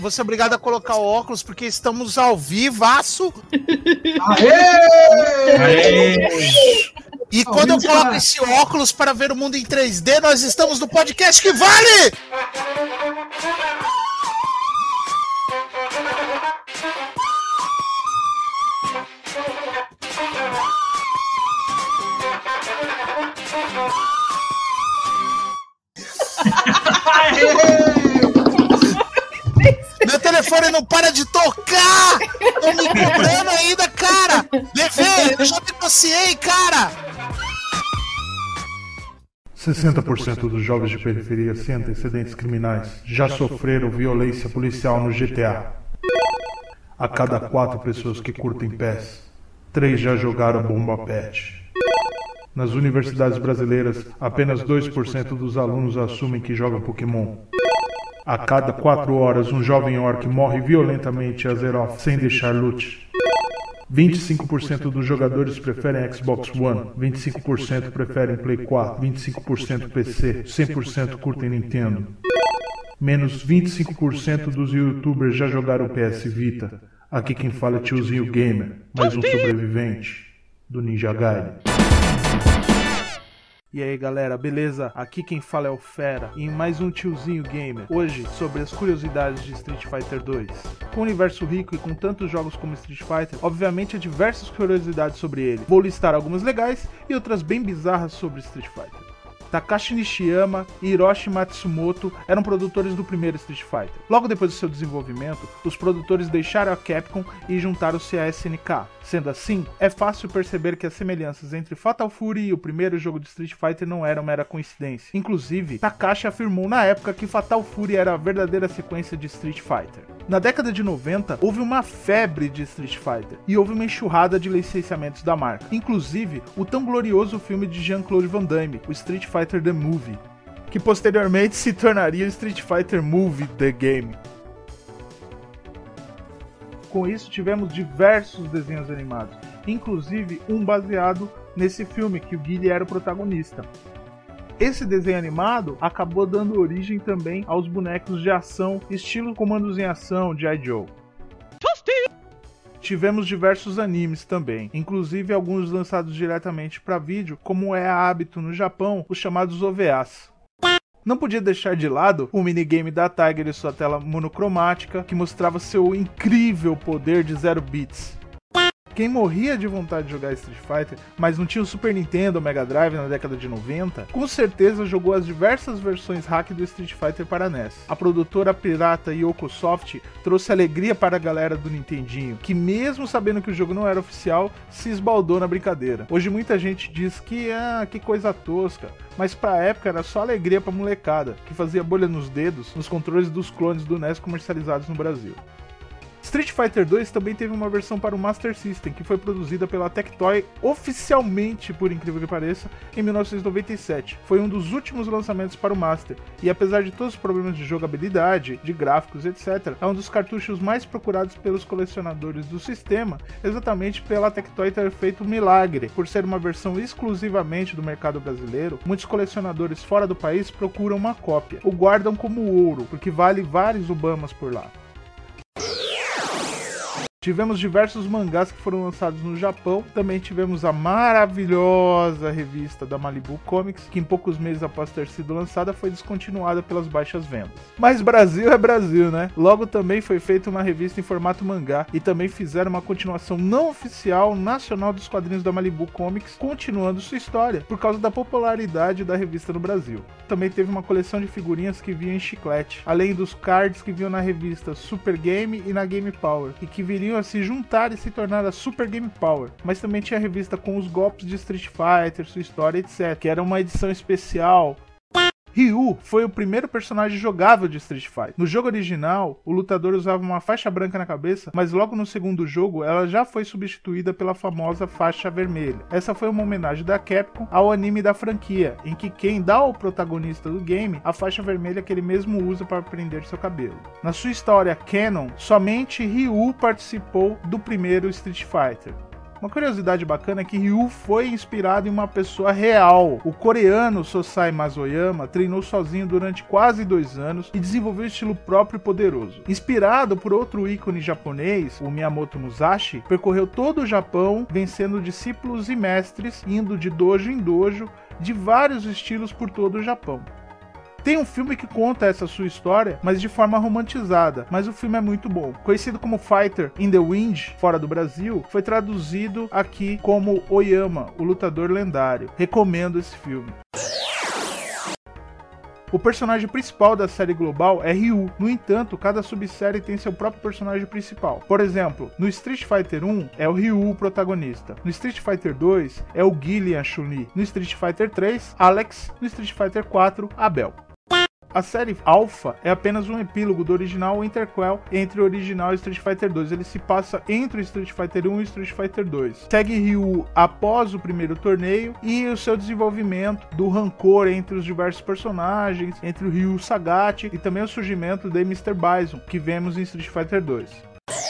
Vou ser obrigado a colocar o óculos porque estamos ao vivaço. Aê! E quando eu coloco esse óculos para ver o mundo em 3D, nós estamos no podcast que vale! Meu telefone não para de tocar! Tô me cobrando ainda, cara! Levei, eu já negociei, cara! 60% dos jovens de periferia sem antecedentes criminais já sofreram violência policial no GTA. A cada 4 pessoas que curtem PES, 3 já jogaram bomba pet. Nas universidades brasileiras, apenas 2% dos alunos assumem que jogam Pokémon. A cada 4 horas, um jovem orc morre violentamente a Azeroth sem deixar loot. 25% dos jogadores preferem Xbox One, 25% preferem Play 4, 25% PC, 100% curtem Nintendo. Menos 25% dos youtubers já jogaram PS Vita. Aqui quem fala é tiozinho gamer, mais um sobrevivente do Ninja Gaiden. E aí galera, beleza? Aqui quem fala é o Fera, em mais um Tiozinho Gamer. Hoje, sobre as curiosidades de Street Fighter 2. Com um universo rico e com tantos jogos como Street Fighter, obviamente há diversas curiosidades sobre ele. Vou listar algumas legais e outras bem bizarras sobre Street Fighter. Takashi Nishiyama e Hiroshi Matsumoto eram produtores do primeiro Street Fighter. Logo depois do seu desenvolvimento, os produtores deixaram a Capcom e juntaram-se à SNK. Sendo assim, é fácil perceber que as semelhanças entre Fatal Fury e o primeiro jogo de Street Fighter não eram mera coincidência. Inclusive, Takashi afirmou na época que Fatal Fury era a verdadeira sequência de Street Fighter. Na década de 90, houve uma febre de Street Fighter e houve uma enxurrada de licenciamentos da marca. Inclusive, o tão glorioso filme de Jean-Claude Van Damme, o Street Fighter The Movie, que posteriormente se tornaria o Street Fighter Movie The Game. Com isso, tivemos diversos desenhos animados, inclusive um baseado nesse filme, que o Guile era o protagonista. Esse desenho animado acabou dando origem também aos bonecos de ação, estilo Comandos em Ação, G.I. Joe. Tivemos diversos animes também, inclusive alguns lançados diretamente para vídeo, como é hábito no Japão, os chamados OVAs. Não podia deixar de lado o minigame da Tiger e sua tela monocromática, que mostrava seu incrível poder de 0 bits. Quem morria de vontade de jogar Street Fighter, mas não tinha o Super Nintendo ou Mega Drive na década de 90, com certeza jogou as diversas versões hack do Street Fighter para NES. A produtora pirata Yokosoft trouxe alegria para a galera do Nintendinho, que mesmo sabendo que o jogo não era oficial, se esbaldou na brincadeira. Hoje muita gente diz que coisa tosca, mas pra época era só alegria pra molecada, que fazia bolha nos dedos nos controles dos clones do NES comercializados no Brasil. Street Fighter 2 também teve uma versão para o Master System, que foi produzida pela Tectoy oficialmente, por incrível que pareça, em 1997. Foi um dos últimos lançamentos para o Master, e apesar de todos os problemas de jogabilidade, de gráficos, etc., é um dos cartuchos mais procurados pelos colecionadores do sistema, exatamente pela Tectoy ter feito um milagre. Por ser uma versão exclusivamente do mercado brasileiro, muitos colecionadores fora do país procuram uma cópia, o guardam como ouro, porque vale vários Obamas por lá. Tivemos diversos mangás que foram lançados no Japão. Também tivemos a maravilhosa revista da Malibu Comics, que em poucos meses após ter sido lançada foi descontinuada pelas baixas vendas. Mas Brasil é Brasil, né? Logo também foi feita uma revista em formato mangá e também fizeram uma continuação não oficial nacional dos quadrinhos da Malibu Comics, continuando sua história, por causa da popularidade da revista no Brasil. Também teve uma coleção de figurinhas que vinham em chiclete, além dos cards que vinham na revista Super Game e na Game Power, e que viriam a se juntar e se tornar a Super Game Power. Mas também tinha a revista com os golpes de Street Fighter, sua história, etc., que era uma edição especial. Ryu foi o primeiro personagem jogável de Street Fighter. No jogo original, o lutador usava uma faixa branca na cabeça, mas logo no segundo jogo ela já foi substituída pela famosa faixa vermelha. Essa foi uma homenagem da Capcom ao anime da franquia, em que quem dá ao protagonista do game a faixa vermelha que ele mesmo usa para prender seu cabelo. Na sua história canon, somente Ryu participou do primeiro Street Fighter. Uma curiosidade bacana é que Ryu foi inspirado em uma pessoa real. O coreano Sosai Mazoyama treinou sozinho durante quase 2 anos e desenvolveu um estilo próprio e poderoso. Inspirado por outro ícone japonês, o Miyamoto Musashi, percorreu todo o Japão, vencendo discípulos e mestres, indo de dojo em dojo, de vários estilos por todo o Japão. Tem um filme que conta essa sua história, mas de forma romantizada, mas o filme é muito bom. Conhecido como Fighter in the Wind, fora do Brasil, foi traduzido aqui como Oyama, o lutador lendário. Recomendo esse filme. O personagem principal da série global é Ryu. No entanto, cada subsérie tem seu próprio personagem principal. Por exemplo, no Street Fighter 1 é o Ryu o protagonista. No Street Fighter 2 é o Guile e a Chun-Li. No Street Fighter 3, Alex. No Street Fighter 4, Abel. A série Alpha é apenas um epílogo do original Interquel entre o original e Street Fighter 2. Ele se passa entre o Street Fighter 1 e o Street Fighter 2. Segue Ryu após o primeiro torneio e o seu desenvolvimento do rancor entre os diversos personagens, entre o Ryu Sagat e também o surgimento de Mr. Bison, que vemos em Street Fighter 2.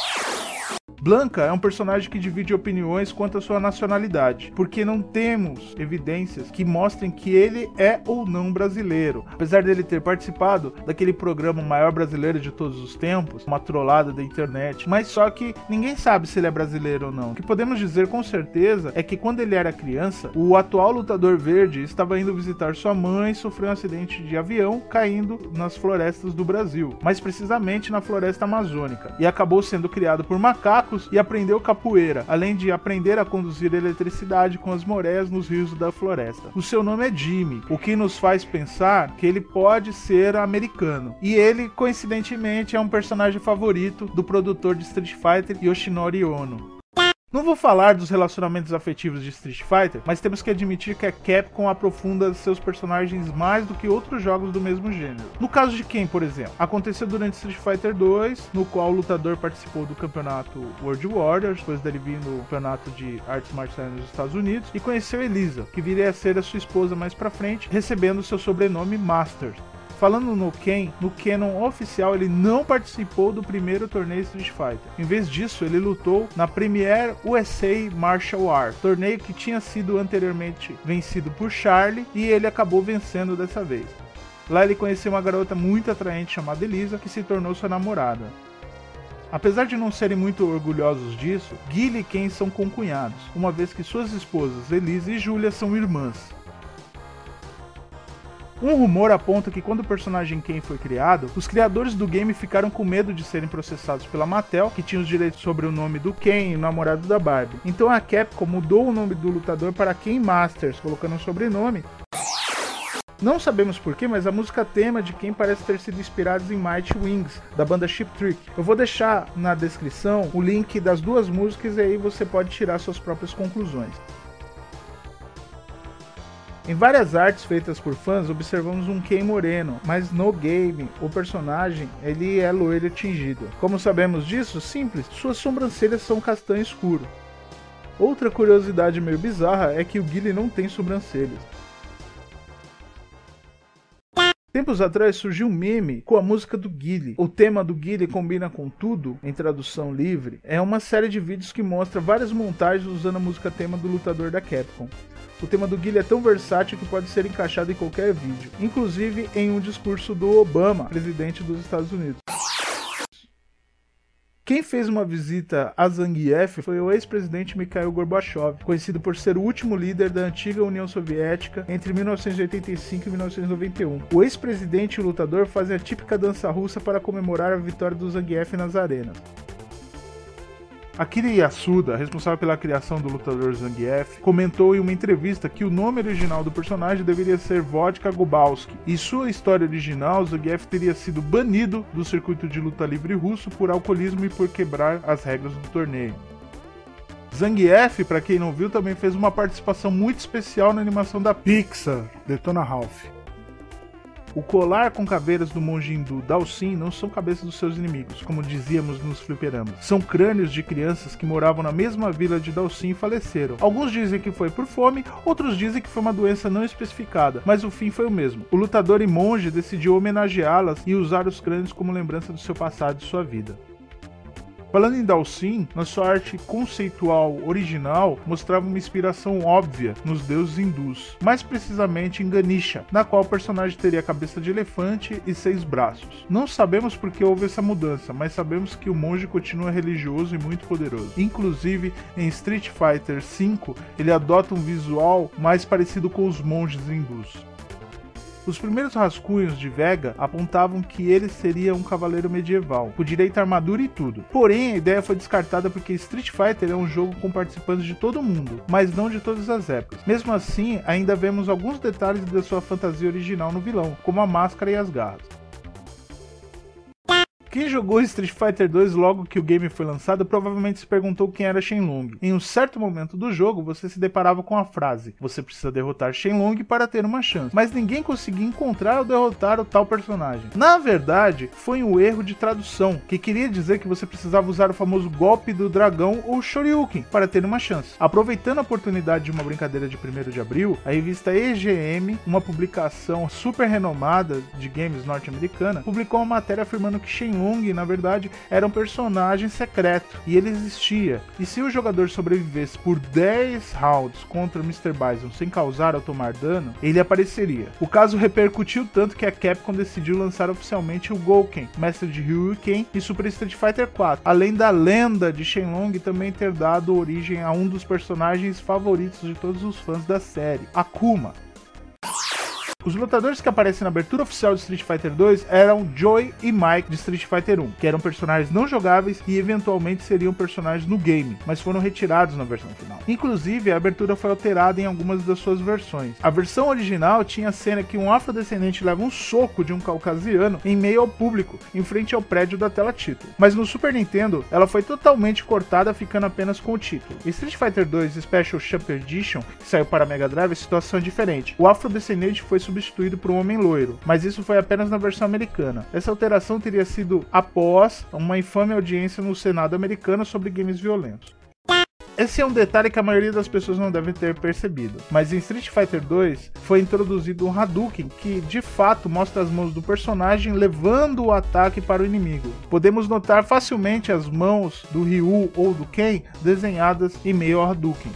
Blanka é um personagem que divide opiniões quanto à sua nacionalidade, porque não temos evidências que mostrem que ele é ou não brasileiro. Apesar dele ter participado daquele programa Maior Brasileiro de Todos os Tempos, uma trollada da internet, mas só que ninguém sabe se ele é brasileiro ou não. O que podemos dizer com certeza é que quando ele era criança, o atual lutador verde estava indo visitar sua mãe e sofreu um acidente de avião caindo nas florestas do Brasil, mais precisamente na floresta amazônica, e acabou sendo criado por macacos e aprendeu capoeira, além de aprender a conduzir eletricidade com as moreias nos rios da floresta. O seu nome é Jimmy, o que nos faz pensar que ele pode ser americano. E ele, coincidentemente, é um personagem favorito do produtor de Street Fighter, Yoshinori Ono. Não vou falar dos relacionamentos afetivos de Street Fighter, mas temos que admitir que a Capcom aprofunda seus personagens mais do que outros jogos do mesmo gênero. No caso de Ken, por exemplo, aconteceu durante Street Fighter 2, no qual o lutador participou do campeonato World Warriors, depois dele vir no campeonato de artes marciais nos Estados Unidos, e conheceu Elisa, que viria a ser a sua esposa mais pra frente, recebendo seu sobrenome Masters. Falando no Ken, no Canon oficial ele não participou do primeiro torneio Street Fighter. Em vez disso, ele lutou na Premier USA Martial Arts, torneio que tinha sido anteriormente vencido por Charlie e ele acabou vencendo dessa vez. Lá ele conheceu uma garota muito atraente chamada Elisa, que se tornou sua namorada. Apesar de não serem muito orgulhosos disso, Guile e Ken são concunhados, uma vez que suas esposas Elisa e Julia são irmãs. Um rumor aponta que quando o personagem Ken foi criado, os criadores do game ficaram com medo de serem processados pela Mattel, que tinha os direitos sobre o nome do Ken, o namorado da Barbie. Então a Capcom mudou o nome do lutador para Ken Masters, colocando um sobrenome. Não sabemos porquê, mas a música tema de Ken parece ter sido inspirada em Mighty Wings, da banda Cheap Trick. Eu vou deixar na descrição o link das duas músicas e aí você pode tirar suas próprias conclusões. Em várias artes feitas por fãs, observamos um Ken moreno, mas no game, o personagem ele é loiro e tingido. Como sabemos disso? Simples, suas sobrancelhas são castanho escuro. Outra curiosidade meio bizarra é que o Guile não tem sobrancelhas. Tempos atrás surgiu um meme com a música do Guile. O tema do Guile combina com tudo, em tradução livre. É uma série de vídeos que mostra várias montagens usando a música tema do lutador da Capcom. O tema do Guile é tão versátil que pode ser encaixado em qualquer vídeo, inclusive em um discurso do Obama, presidente dos Estados Unidos. Quem fez uma visita a Zangief foi o ex-presidente Mikhail Gorbachev, conhecido por ser o último líder da antiga União Soviética entre 1985 e 1991. O ex-presidente e o lutador fazem a típica dança russa para comemorar a vitória do Zangief nas arenas. Akira Yasuda, responsável pela criação do lutador Zangief, comentou em uma entrevista que o nome original do personagem deveria ser Vodka Gubowski. Em sua história original, Zangief teria sido banido do circuito de luta livre russo por alcoolismo e por quebrar as regras do torneio. Zangief, para quem não viu, também fez uma participação muito especial na animação da Pixar, Detona Ralph. O colar com caveiras do monge hindu Dalsin não são cabeças dos seus inimigos, como dizíamos nos fliperamas. São crânios de crianças que moravam na mesma vila de Dalsin e faleceram. Alguns dizem que foi por fome, outros dizem que foi uma doença não especificada, mas o fim foi o mesmo. O lutador e monge decidiu homenageá-las e usar os crânios como lembrança do seu passado e sua vida. Falando em Dhalsim, na sua arte conceitual original, mostrava uma inspiração óbvia nos deuses hindus, mais precisamente em Ganesha, na qual o personagem teria a cabeça de elefante e 6 braços. Não sabemos por que houve essa mudança, mas sabemos que o monge continua religioso e muito poderoso. Inclusive, em Street Fighter V, ele adota um visual mais parecido com os monges hindus. Os primeiros rascunhos de Vega apontavam que ele seria um cavaleiro medieval, com direito à armadura e tudo. Porém, a ideia foi descartada porque Street Fighter é um jogo com participantes de todo mundo, mas não de todas as épocas. Mesmo assim, ainda vemos alguns detalhes da sua fantasia original no vilão, como a máscara e as garras. Quem jogou Street Fighter 2 logo que o game foi lançado provavelmente se perguntou quem era Shenlong. Em um certo momento do jogo, você se deparava com a frase: você precisa derrotar Shenlong para ter uma chance, mas ninguém conseguia encontrar ou derrotar o tal personagem. Na verdade, foi um erro de tradução, que queria dizer que você precisava usar o famoso golpe do dragão ou Shoryuken para ter uma chance. Aproveitando a oportunidade de uma brincadeira de 1º de abril, a revista EGM, uma publicação super renomada de games norte-americana, publicou uma matéria afirmando que Shenlong, na verdade, era um personagem secreto e ele existia. E se o jogador sobrevivesse por 10 rounds contra o Mr. Bison sem causar ou tomar dano, ele apareceria. O caso repercutiu tanto que a Capcom decidiu lançar oficialmente o Gouken, mestre de Ryuken, e Super Street Fighter 4, além da lenda de Shenlong também ter dado origem a um dos personagens favoritos de todos os fãs da série, Akuma. Os lutadores que aparecem na abertura oficial de Street Fighter 2 eram Joy e Mike de Street Fighter 1, que eram personagens não jogáveis e eventualmente seriam personagens no game, mas foram retirados na versão final. Inclusive, a abertura foi alterada em algumas das suas versões. A versão original tinha a cena que um afrodescendente leva um soco de um caucasiano em meio ao público, em frente ao prédio da tela título. Mas no Super Nintendo, ela foi totalmente cortada, ficando apenas com o título. Em Street Fighter 2 Special Champion Edition, que saiu para a Mega Drive, a situação é diferente. O afrodescendente foi substituído por um homem loiro, mas isso foi apenas na versão americana. Essa alteração teria sido após uma infame audiência no Senado americano sobre games violentos. Esse é um detalhe que a maioria das pessoas não deve ter percebido, mas em Street Fighter 2 foi introduzido um Hadouken que de fato mostra as mãos do personagem levando o ataque para o inimigo. Podemos notar facilmente as mãos do Ryu ou do Ken desenhadas em meio ao Hadouken.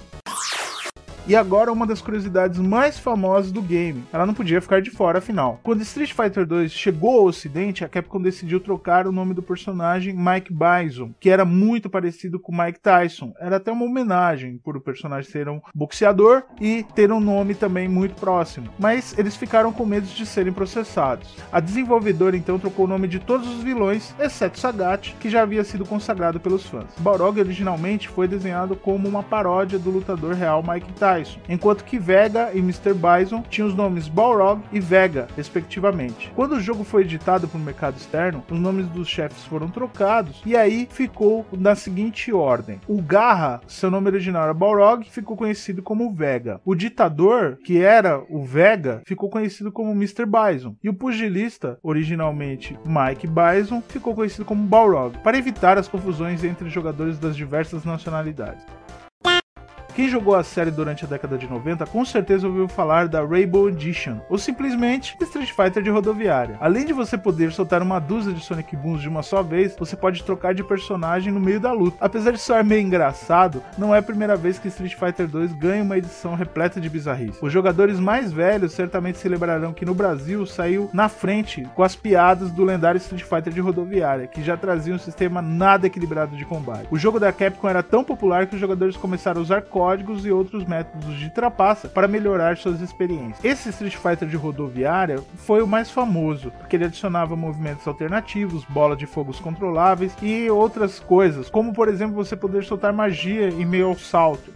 E agora uma das curiosidades mais famosas do game, ela não podia ficar de fora afinal. Quando Street Fighter 2 chegou ao ocidente, a Capcom decidiu trocar o nome do personagem Mike Bison, que era muito parecido com Mike Tyson. Era até uma homenagem por o personagem ser um boxeador e ter um nome também muito próximo. Mas eles ficaram com medo de serem processados. A desenvolvedora então trocou o nome de todos os vilões, exceto Sagat, que já havia sido consagrado pelos fãs. Balrog originalmente foi desenhado como uma paródia do lutador real Mike Tyson, enquanto que Vega e Mr. Bison tinham os nomes Balrog e Vega, respectivamente. Quando o jogo foi editado para o mercado externo, os nomes dos chefes foram trocados e aí ficou na seguinte ordem. O Garra, seu nome original era Balrog, ficou conhecido como Vega. O ditador, que era o Vega, ficou conhecido como Mr. Bison. E o pugilista, originalmente Mike Bison, ficou conhecido como Balrog, para evitar as confusões entre jogadores das diversas nacionalidades. Quem jogou a série durante a década de 90 com certeza ouviu falar da Rainbow Edition, ou simplesmente Street Fighter de rodoviária. Além de você poder soltar uma dúzia de Sonic Booms de uma só vez, você pode trocar de personagem no meio da luta. Apesar de soar meio engraçado, não é a primeira vez que Street Fighter 2 ganha uma edição repleta de bizarrice. Os jogadores mais velhos certamente se lembrarão que no Brasil saiu na frente com as piadas do lendário Street Fighter de rodoviária, que já trazia um sistema nada equilibrado de combate. O jogo da Capcom era tão popular que os jogadores começaram a usar códigos e outros métodos de trapaça para melhorar suas experiências. Esse Street Fighter de rodoviária foi o mais famoso, porque ele adicionava movimentos alternativos, bola de fogos controláveis e outras coisas, como por exemplo você poder soltar magia em meio ao salto.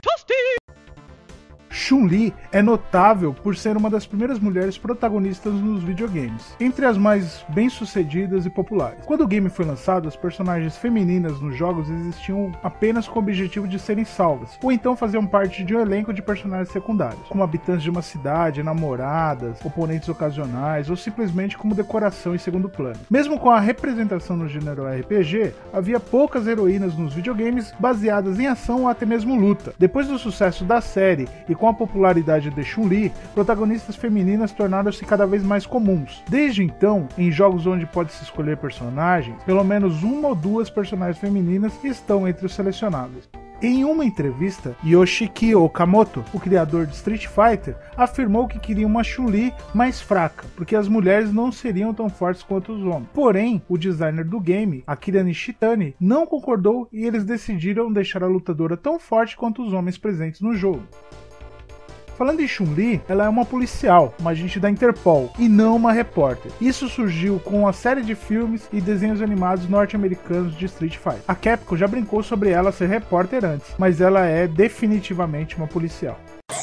Chun-Li é notável por ser uma das primeiras mulheres protagonistas nos videogames, entre as mais bem-sucedidas e populares. Quando o game foi lançado, as personagens femininas nos jogos existiam apenas com o objetivo de serem salvas, ou então faziam parte de um elenco de personagens secundários, como habitantes de uma cidade, namoradas, oponentes ocasionais, ou simplesmente como decoração em segundo plano. Mesmo com a representação no gênero RPG, havia poucas heroínas nos videogames baseadas em ação ou até mesmo luta. Depois do sucesso da série e com a popularidade de Chun-Li, protagonistas femininas tornaram-se cada vez mais comuns. Desde então, em jogos onde pode-se escolher personagens, pelo menos uma ou duas personagens femininas estão entre os selecionáveis. Em uma entrevista, Yoshiki Okamoto, o criador de Street Fighter, afirmou que queria uma Chun-Li mais fraca, porque as mulheres não seriam tão fortes quanto os homens. Porém, o designer do game, Akira Nishitani, não concordou e eles decidiram deixar a lutadora tão forte quanto os homens presentes no jogo. Falando em Chun-Li, ela é uma policial, uma agente da Interpol, e não uma repórter. Isso surgiu com a série de filmes e desenhos animados norte-americanos de Street Fighter. A Capcom já brincou sobre ela ser repórter antes, mas ela é definitivamente uma policial.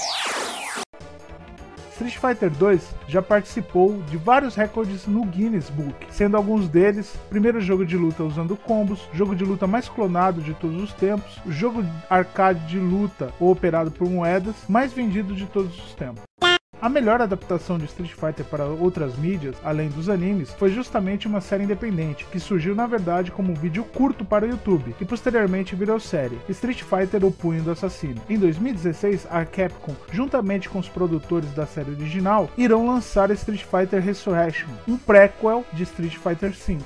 Street Fighter 2 já participou de vários recordes no Guinness Book, sendo alguns deles primeiro jogo de luta usando combos, jogo de luta mais clonado de todos os tempos, jogo arcade de luta ou operado por moedas mais vendido de todos os tempos. A melhor adaptação de Street Fighter para outras mídias, além dos animes, foi justamente uma série independente, que surgiu na verdade como um vídeo curto para o YouTube, e posteriormente virou série, Street Fighter: O Punho do Assassino. Em 2016, a Capcom, juntamente com os produtores da série original, irão lançar Street Fighter Resurrection, um prequel de Street Fighter V.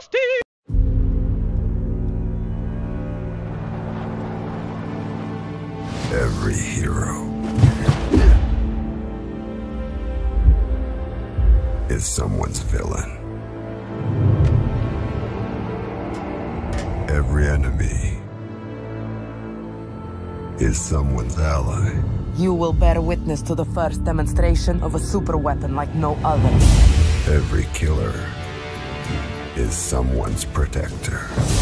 Every hero is someone's villain. Every enemy is someone's ally. You will bear witness to the first demonstration of a super weapon like no other. Every killer is someone's protector.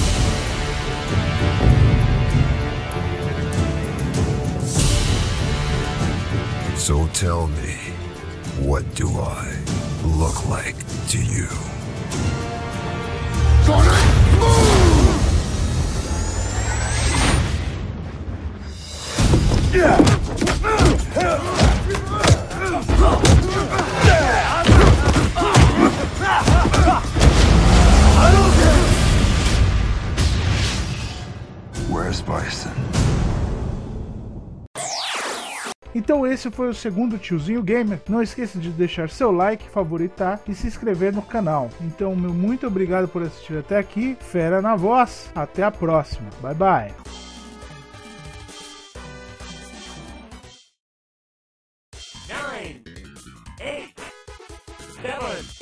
So tell me, what do I look like to you? Sonic Boom! Where's Bison? Então esse foi o segundo Tiozinho Gamer. Não esqueça de deixar seu like, favoritar e se inscrever no canal. Então, meu muito obrigado por assistir até aqui. Fera na voz. Até a próxima. Bye bye. 9, 8, 7,